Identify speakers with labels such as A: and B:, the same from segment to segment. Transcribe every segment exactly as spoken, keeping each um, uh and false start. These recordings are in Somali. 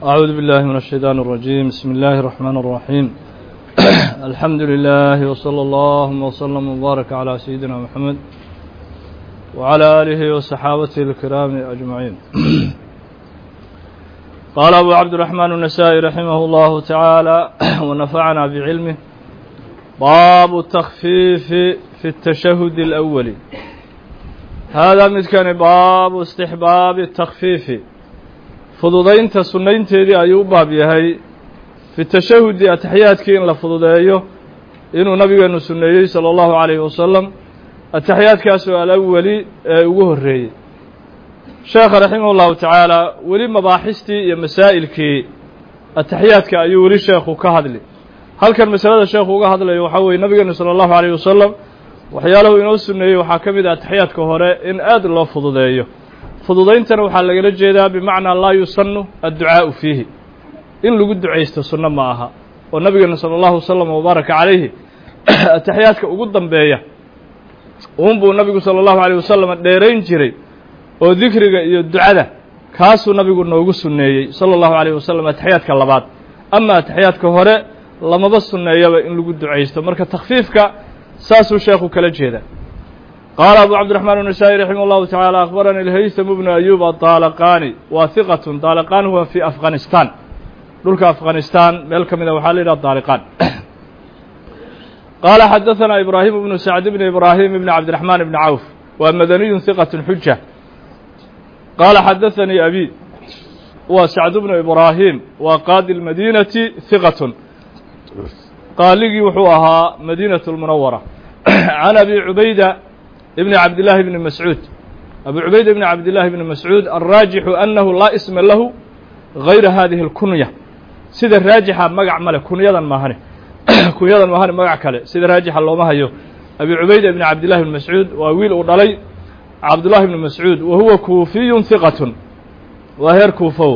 A: أعوذ بالله من الشيطان الرجيم. بسم الله الرحمن الرحيم. الحمد لله وصلى الله وسلم وبارك على سيدنا محمد وعلى آله وصحابته الكرام أجمعين. قال أبو عبد الرحمن النسائي رحمه الله تعالى ونفعنا بعلمه: باب التخفيف في التشهد الأول. هذا مثل باب استحباب التخفيف fududaynta sunnaynteedii ayuu u baab yahay fi tashahudi ataxiyaadkii in la fududeeyo inuu nabigeenu sunneeyey sala allahu calayhi wasalam ataxiyaadkaasoo alawali ee ugu horreeyey. sheekha raximah llahu tacaala weli mabaaxistii iyo masaa'ilkii ataxiyaadka ayuu weli sheekhu ka hadli. halkan masalada sheekhu uga hadlayo waxaa weeye nabigeenu sala allahu calayhi wasalam waxyaalahu inoo sunneeyey waxaa ka mid ah ataxiyaadka hore in aad loo fududeeyo. fududayntana waxaa lagala jeedaa bimacnaa laa yusannu adducaa'u fiihi, in lagu ducaysto sunno ma aha. oo nabigeena sala allahu wasalam wabaaraka calayhi ataxiyaadka ugu dambeeya uunbuu nabigu sala allahu calayh wasalam dheerayn jiray oo dikriga iyo ducada kaasuu nabigu noogu sunneeyey sala allahu calayh wasalam ataxiyaadka labaad. ama ataxiyaadka hore lamaba sunneeyaba in lagu ducaysto. marka takhfiifka saasuu sheekhu kala jeedaa. قال أبو عبد الرحمن النسائي رحمه الله تعالى: أخبرني الهيثم بن أيوب الطالقاني وثقة. طالقان هو في أفغانستان، دولك أفغانستان ملك من وحال الطالقان. قال حدثنا إبراهيم بن سعد بن إبراهيم بن عبد الرحمن بن عوف ومدني ثقة حجة. قال حدثني أبي وسعد بن إبراهيم وقاضي المدينة ثقة، قال لي وحوها مدينة المنورة. عن أبي عبيدة ابن عبد الله بن مسعود. أبو عبيدة بن عبد الله بن مسعود الراجح أنه لا اسم له غير هذه الكنية. سيد الراجح مقع ملك كنية ماهنة كنية ماهنة مقع كله. سيد الراجح الله ما هيو أبي عبيدة بن عبد الله بن مسعود وويل أولي عبد الله بن مسعود وهو كوفي ثقة وهير كوفو.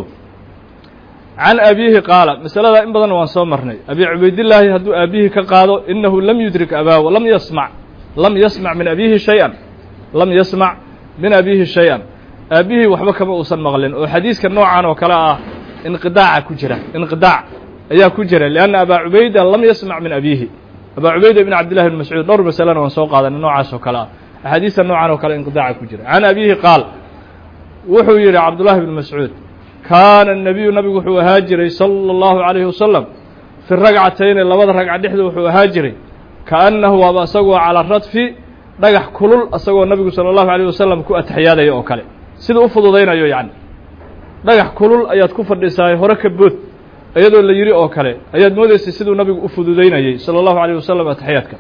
A: عن أبيه قال مسألة إن بدن وانصومرني أبي عبيد الله هدو أبيه كقالوا إنه لم يدرك أباه ولم يسمع لم يسمع من أبيه شيئا لم يسمع من أبيه شيئا. أبيه وحبك ما أوصل مغلن. وحديث كالنوع عنه وكلا انقطاع كجرة انقطاع أيها كجرة لأن أبا عبيدة لم يسمع من أبيه. أبا عبيدة بن عبد الله بن مسعود نور مثلا وانسوق هذا النوع عنه وكلا حديث النوع عنه وكلا انقطاع كجرة. عن أبيه قال وحوير عبد الله بن مسعود: كان النبي نبي وحو هاجري صلى الله عليه وسلم في الرقعتين اللي وضع رقعة دحده وحو هاجري كأنه وابا أسقوا على الردف dhagax kulul asagoo nabigu sala allahu calayh wasalam ku ataxiyaadaya oo kale sida u fududaynayo. yacni dhagax kulul ayaad ku fadhiisaay hore ka bood iyadoo la yidhi oo kale ayaad moodaysay siduu nabigu u fududaynayay sala allahu calayh wasalam ataxiyaadka.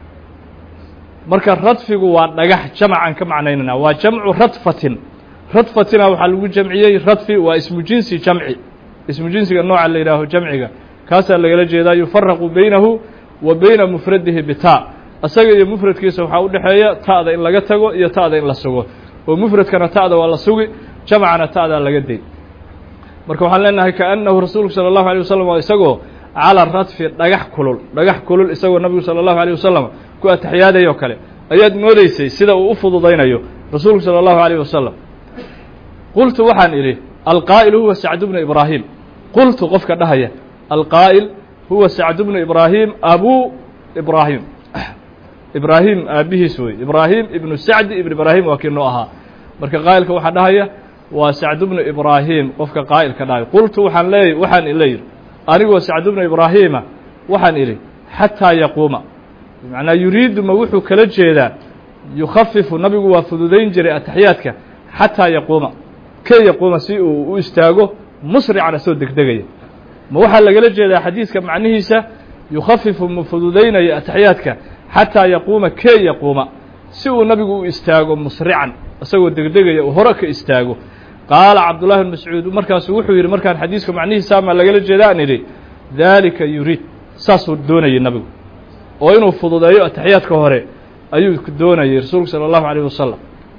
A: marka radfigu waa dhagax jamcan ka macnaynana waa jamcu radfatin. radfatina waxaa lagu jamciyey radfi waa ismu jinsi jamci, ismu jinsiga nooca la yidhaaho jamciga kaasaa lagala jeedaa. yufaraqu baynahu wa bayna mufradihi bitaa. asaga iyo mufradkiisa waxaa u dhexeeya ta'da in laga tago iyo ta'da in la sugo, oo mufradkana ta'da waa la sugi, jamcana ta'da laga day. marka waxaan leenahay kaannahu rasuulku sala allahu alayh wasalam waa isagoo cala radfi dhagax kulul dhagax kulul isagoo nabigu sala allahu alayh wasalam ku ataxiyaadayo kale ayaad moodaysay sida uu u fududaynayo rasuulku sala allahu alayh wasalam. qultu waxaan idhi: alqaa'il huwa sacd bnu ibraahim. qultu qofka dhahaya alqaa'il huwa sacd bnu ibraahim abu ibraahim. ibraahim aabihiis wey. ibraahim ibnu sacdi ibn ibraahim waa kii noo ahaa. marka qaa'ilka waxaa dhahaya waa sacd bnu ibraahim qofka qaa'ilka dhahaya. qultu waxaan leey waxaan ila yidhi anigoo sacd bnu ibraahiima waxaan idhi: xataa yaquuma, bimacnaa yuriidu ma wuxuu kala jeedaa yukhafifu nabigu waa fududayn jiray ataxiyaadka xataa yaquuma kee yaquuma si uu u istaago musrican asoo degdegaya. ma waxaa lagala jeedaa xadiiska macnihiisa yukhafifu ma fududaynaya ataxiyaadka xataa yaquuma kee yaquuma si uu nabigu u istaago musrican isagoo degdegaya uu hore ka istaago. qaala cabdullahi bn mascuud markaasuu wuxuu yidhi markaan xadiiska macnihiisa ma lagala jeeda aan idhi: daalika yuriid, saasuu doonayay nabigu oo inuu fududeeyo ataxiyaadka hore ayuu doonayay rasuulku sala allahu calayh wasalam.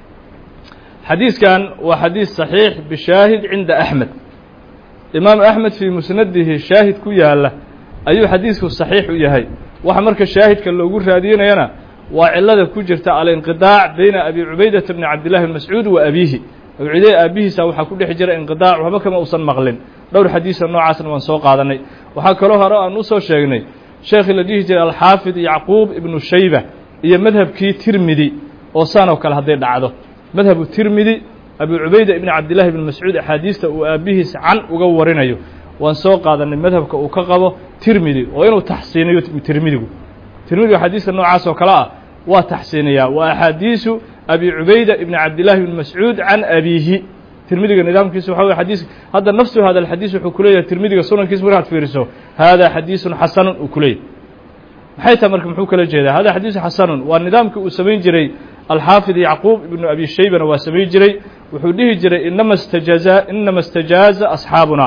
A: xadiiskan waa xadiis saxiix bishaahid cinda axmed. imaam axmed fii musnadihi shaahid ku yaala ayuu xadiisku saxiix u yahay. waxa marka shaahidka loogu raadinayana waa cilada ku jirta alinqidaac bayna abi cubaydata bni cabdillahi bn mascuud wa abiihi. abu cubayda aabihiisa waxaa ku dhex jira inqidaac waxba kama uusan maqlin dhowr xadiisa noocaasna waan soo qaadanay waxaa kaloo hore aan u soo sheegnay sheekhii la dhihi jiray alxaafid yacquub ibnu shayba iyo madhabkii tirmidi oo saan oo kale hadday dhacdo madhabu tirmidi abu cubayda ibni cabdillahi ibni mascuud axaadiista uu aabbihiis can uga warinayo waan soo qaadanay madhabka uu ka qabo tirmidi oo inuu taxsiiniyo tirmidigu tirmidigu axaadiista noocaas oo kale ah waa taxsiiniyaa waa axaadiisu abi cubayda ibni cabdillahi ibni mascuud can abiihi tirmidiga nidaamkiisu waxa weye xadiis hadda nafsu hada alxadiis wuxuu ku leeyahay tirmidiga sunankiisa markaad fiiriso hada xadiisun xasanun uu ku leeyahay maxay tahay marka muxuu kala jeedaa hada xadiisu xasanun waa nidaamkii uu samayn jiray alxaafid yacquub ibnu abi shaybana waa samayn jiray wuxuu dhihi jiray inama stajaza inama istajaaza asxaabuna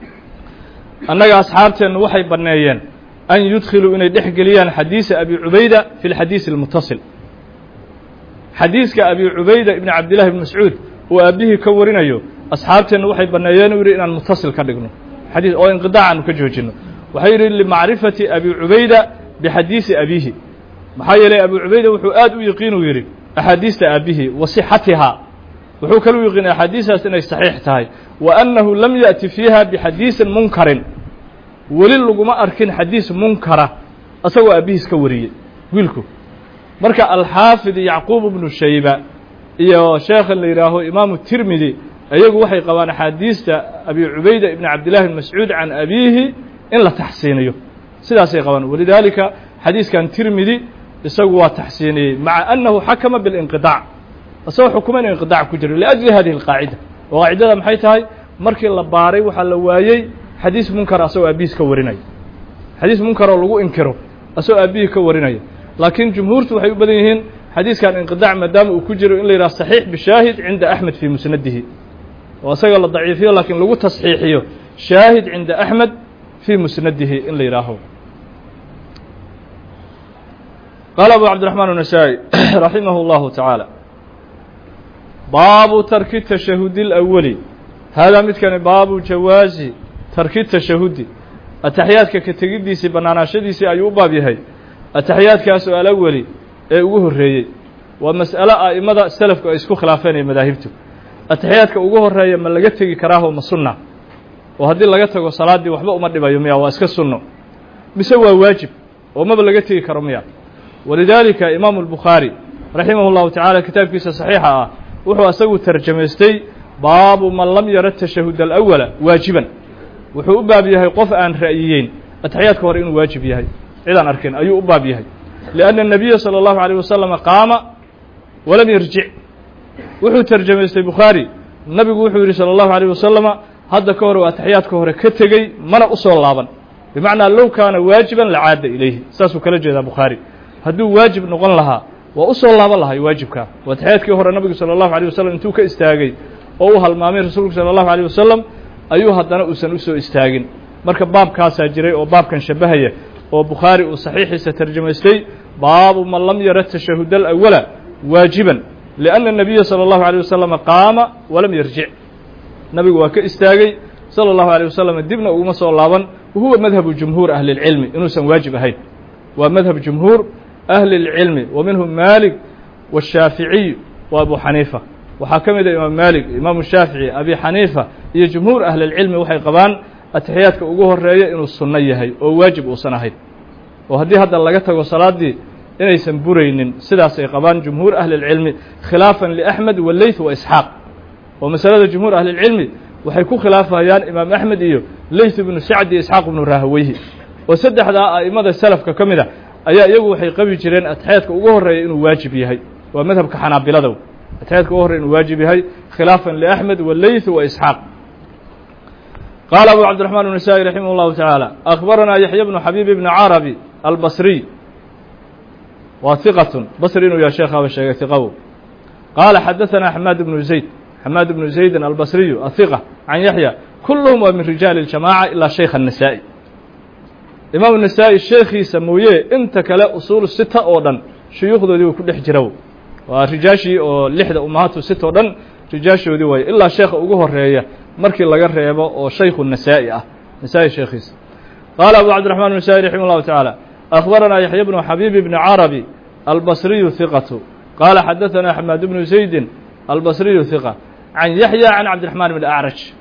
A: annaga asxaabteennu waxay banneeyeen an yudkhiluu inay dhex geliyaan xadiisa abi cubayda fi lxadiisi almutasil xadiiska abi cubayda ibni cabdillahi ibni mascuud uu aabbihii ka warinayo asxaabteennu waxay banneeyeen u yidhi inaan mutasil ka dhigno xadiis oo inqidaac aanu ka joojinno waxay yidhi limacrifati abi cubayda bixadiisi abiihi maxaa yeelay abi cubayda wuxuu aad u yaqiin uu yidhi axaadiista aabbihii wa sixatihaa wuxuu kala u yaqiin axaadiistaas inay saxiix tahay wa annahu lam ya'ti fiiha bixadiisin munkarin weli laguma arkin xadiis munkara asagoo aabbihiis ka wariyey wiilku marka alxaafid yacquub ibnu shayba iyo sheekhan la yidhaaho imaamu tirmidi iyagu waxay qabaan axaadiista abi cubayda ibni cabdillahi ibn mascuud can abiihi in la taxsiiniyo sidaasay qabaan walidaalika xadiiskan tirmidi isagu waa taxsiiniyey maca annahu xakama biاlinqidaac isagoo xukuma inu inqidaac ku jiro liajli hadihi alqaacida oo qaacidada maxay tahay markii la baaray waxaa la waayey xadiis munkar asagoo aabbihiis ka warinaya xadiis munkaroo lagu inkiro asagoo aabbihii ka warinaya laakiin jumhuurtu waxay u badan yihiin xadiiskan inqidaac maadaama uu ku jiro in la yidhaha saxiix bishaahid cinda axmed fii musnadihi oo isaga la daciifiyo laakiin lagu tasxiixiyo shaahid cinda axmed fii musnadihi in la yidhaaho qaala abu cabdiraxmaan النasaaئي raximah اllahu taعaalى baabu tarki tashahudi اlأwali haadaa midkani baabu jawaazi tarki tashahudi ataxiyaadka ka tegiddiisii bannaanaashadiisii ayuu u baab yahay ataxiyaadkaasoo alaweli ee ugu horreeyey waa mas'alo a'imada selafku ay isku khilaafeen ee madaahibtu ataxiyaadka ugu horreeya ma laga tegi karaaho ma sunna oo haddii laga tago salaaddii waxba uma dhibayo miya waa iska sunno mise waa waajib oo maba laga tegi karo miya walidaalika imaamu albukhaari raximah اllahu tacaala kitaabkiisa saxiixa ah wuxuu asagu tarjamaystay baabu man lam yara tashahud alawala waajiban wuxuu u baab yahay qof aan ra'yiyeyn ataxiyaadka hore inuu waajib yahay cidaan arkin ayuu u baab yahay lianna الnabiya salى اllahu عalيه wasalama qaama walam yarjic wuxuu tarjamaystay bukhaari nabigu wuxuu yidhi salى اllahu عalيه wasalama hadda ka hore u ataxiyaadka hore ka tegey mana u soo laaban bimacnaa low kaana waajiban lacaada ilayhi saasuu kala jeedaa bukhaari hadduu waajib noqon lahaa waa u soo laaban lahay waajibkaa waa ataxiyaadkii hore nabigu salى اllahu عalيه wasalam intuu ka istaagay oo u halmaamay rasuulku salى اllahu عalيه wasalam ayuu haddana uusan u soo istaagin marka baabkaasaa jiray oo baabkan shabahaya oo bukhaari uu saxiixiisa tarjamaystay baabu man lam yara tashahud alawala waajiban lianna الnabiya salى اllahu عalيه wasalama qaama walam yarjic nabigu waa ka istaagay salى اllahu عalيه wasalam dibna uguma soo laaban wahuwa madhabu jumhuur ahli اlcilmi inuusan waajib ahayn waa madhab jumhuur ahli اlcilmi wa minhum maalik wالshaaficiy wa abu xaniifa waxaa ka mid a imaam maalik imaamu shaafici abi xaniifa iyo jumhuur ahli اlcilmi waxay qabaan ataxiyaadka ugu horeeya inuu sunno yahay oo waajib uusan ahayn oo haddii hadda laga tago salaaddii inaysan buraynin sidaasay qabaan jumhuur ahli اlcilmi khilaafan liaxmed waleyth wa isxaaq oo masalada jumhuur ahli اlcilmi waxay ku khilaafayaan imaam axmed iyo leyth ibnu sacd iyo isxaaq ibnu rahaweyhi oo saddexdaa a'imada salafka ka mid a ayaa iyagu waxay qabi jireen ataxiyaadka ugu horeeya inuu waajib yahay waa madhabka xanaabilada ataxiyaadka ugu horreya inuu waajib yahay khilaafan liaxmed waleyth wa isxaaq qaala abu cabdiraxmaan النasaaئي raximah اllahu taعaalى akhbaranaa yaxya bnu xabiib ibni carabi albasriy waa hiqatun basri inuu yahay sheekhaaba sheegay hiqawo qaala xadaثanaa xamaad bnu zayd xamaad bnu zaydin albasriyu ahiqa can yaxya kulluhum waa min rijaali اljamaaca ilaa shaykha النasaaئي imaam النasaaئي sheekhiisa mooye inta kale usuul sita oo dhan shuyuukhdoodii uu ku dhex jira waa rijaashii oo lixda umahaatu sita oo dhan rijaashoodii waaye ilaa sheekha ugu horeeya markii laga reebo oo shaykhu النasaaئي ah nasaa-i sheekhiisa qaala abu cabdiraxmaan النasaaئي raximah اllahu taعaalى akhbaranaa yaxya bnu xabiib bni carabi albasriyu hiqatu qaala xadaثanaa xamaad bnu zaydin albasriyu hiqa can yaxya can cabdiraxmaan bn acraj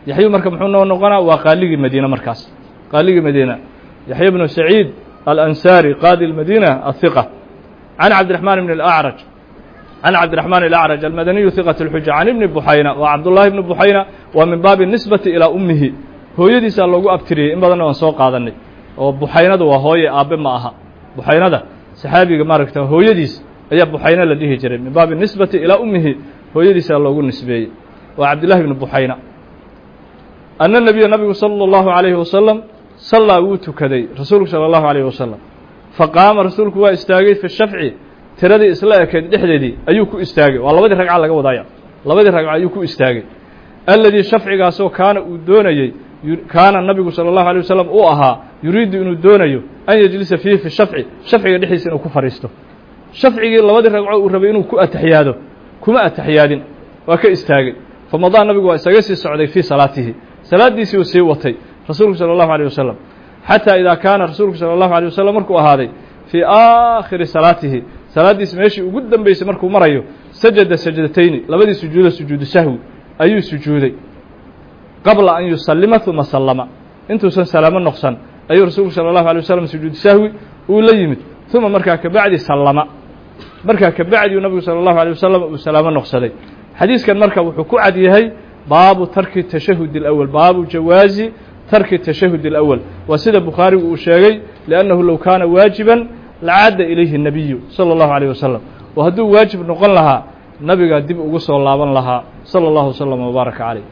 A: yaxya marka muxuu noo noqonaa waa qaaligii madiina markaas qaaligii madiina yaxya bnu saciid alansaari qaadi lmadiina ahiqa can cabdiraxmaan bn alacraj can cabdiraxmaan alacraj almadaniyu hiqat اlxuja can ibni buxayna waa cabdullaahi ibni buxayna waa min baabi nisbati ilaa ummihi hooyadiisaa loogu abtiriyey in badanna waan soo qaadanay oo buxaynadu waa hooye aabbe ma aha buxaynada saxaabiga maaragta hooyadiis ayaa buxayna la dhihi jiray min baabi nisbati ilaa ummihi hooyadiisaa loogu nisbeeyey waa cabdillahi ibni buxayna anna nebiya nabigu sala allahu calayhi wasalam sallaa wuu tukaday rasuulku sala allahu calayhi wasalam faqaama rasuulku waa istaagay fi shafci tiradii isla ekeed dhexdeedii ayuu ku istaagay waa labadii ragca laga wadaaya labadii ragca ayuu ku istaagay alladii shafcigaasoo kaana uu doonayey kaana nabigu salى الlahu عalيه wasalam uu ahaa yuriidu inuu doonayo an yejlisa fiihi fi shafci shafciga dhexdiisa inuu ku fadhiisto shafcigii labadii ragco uu rabay inuu ku ataxiyaado kuma ataxiyaadin waa ka istaagay famadaa nabigu waa isaga sii socday fii salaatihi salaaddiisii uu sii watay rasuulku salى الlahu عalيه wasalam xataa idaa kaana rasuulku salى الlahu عalيه wasalam markuu ahaaday fii aakhiri salaatihi salaaddiisi meeshii ugu dambeysay markuu marayo sajada sajdatayni labadii sujuudo sujuudu sahwi ayuu sujuuday qabla an yusallima uma sallama intuusan salaamo noqsan ayuu rasuulku salى الlahu عalيه wasalam sujuudu sahwi uu la yimid uma markaa kabacdi sallama markaa kabacdi uu nabigu salى الlahu عalيه wasalam uu salaamo noqsaday xadiiskan marka wuxuu ku cad yahay baabu tarki tashahud اlأwl baabu jawaazi tarki tashahud اlأwl waa sida bukhaarigu uu sheegay liannahu low kaana waajiban lacadda ilayhi الnabiyu salى الlahu عalيه wasalam oo hadduu waajib noqon lahaa nabigaa dib ugu soo laaban lahaa salى الlahu وsلم وbaaraka عalيh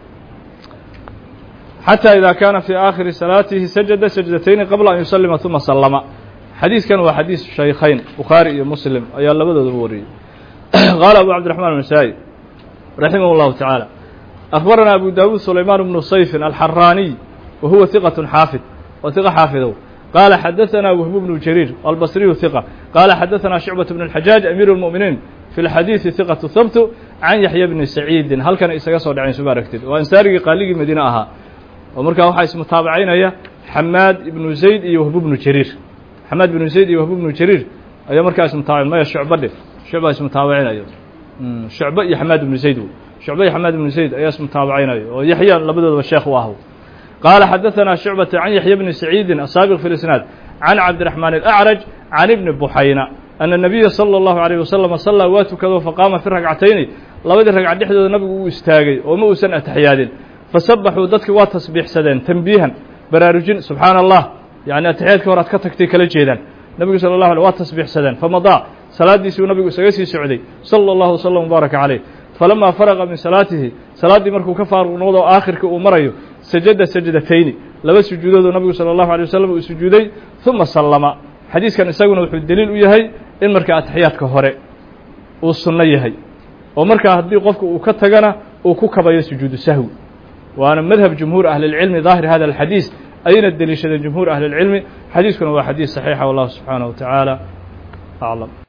A: xatى إida kaana fii aakhiri salaatihi sajada sajdatayni qabla an yusalima uma sallama xadiiskan waa xadiis shaykhayn bukhaari iyo muslim ayaa labadoodaba wariyey qaala abu cabdiraxmaan النasaaئي raximah اllahu taعaalى أخbarana abu dawuud sulaymaan bnu sayfin alxaraaniy wa huwa hiqaة xaafid waa hiqa xaafidow qaala xadaثana wahbu bnu jariir albasriyu hiqa qaala xadaثana shucbaة bn الxajaaj amiir الmuؤminiin fi اlxadiiثi hiqaةu habtu can yaxya bni saciidin halkana isaga soo dhacayn suma aragtid waa ansaarigii qaaligii madiine ahaa oo markaa waxaa ismutaabacaynaya xamaad ibnu zayd iyo wahbu bnu jariir xamaad ibnu zayd iyo wahbu bnu jariir ayaa markaa ismutaabac maya shucba dhif shucba ismutaabacinayo shucba iyo xamaad ibnu zayd shucba iyo xamaad ibnu zayd ayaa ismutaabacaynayo oo yaxya labadoodaba sheekh u ahw qaala xadaثana shucbata can yaxya bni saciidin asaabiq fi اlisnaad can cabdiraxmaan alacraj can ibni buxayna ana nabiya salى الlahu عalيه wasalam sallaa waa tukado faqaama fi ragcatayni labadii ragca dhexdooda nabigu uu istaagay oo ma uusan ataxiyaadin fasabaxuu dadkii waa tasbiixsadeen tanbiihan baraarujin subxaana allah yani ataxiyaadkii hore ad ka tagtay kala jeedaan nebigu sala اlahu alيه waa tasbiixsadeen famadaa salaaddiisii uu nabigu isaga sii socday salى اllahu wslam wbaaraka calayh falamaa faraqa min salaatihi salaaddii markuu ka faaruq noqdo aakhirkii uu marayo sajada sajdatayni laba sujuudoodoo nabigu salى الlahu عalيه wasalam uu sujuuday uma sallama xadiiskan isaguna wuxuu deliil u yahay in markaa ataxiyaadka hore uu sunno yahay oo markaa haddii qofka uu ka tagana uu ku kabayo sujuudu sahwi waana madhab jumhuur ahli اlcilmi daahir hada alxadiis ayayna deliishadeen jumhuur ahli اlcilmi xadiiskuna waa xadiis saxiixa wallahu subxaanaه wa tacaala aclam